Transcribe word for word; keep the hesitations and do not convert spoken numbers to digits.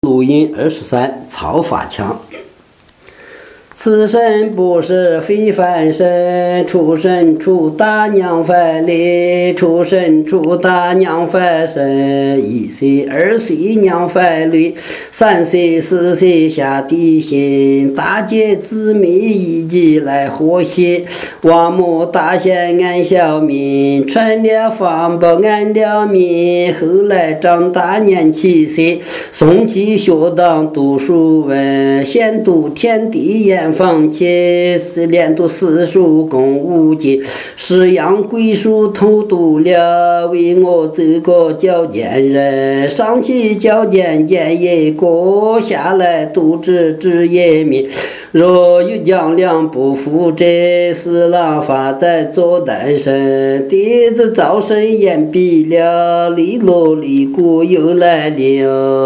录音二十三，曹法强。此生不是非凡身，出生出大娘翻里，出生出大娘翻身，一岁二岁娘翻里，三岁四岁下地心，大姐姊妹一起来和谐，王母大仙安小民，传了方不安了民，后来长大年七岁，送去学堂读书文，先读天地眼放弃，连读四书共五经，是阳归书偷读了，为我这个脚尖人，上去脚尖见一个，下来读知知一名，若有将两不服这四郎发在左单身，弟子早生眼闭了，离落离故又来了。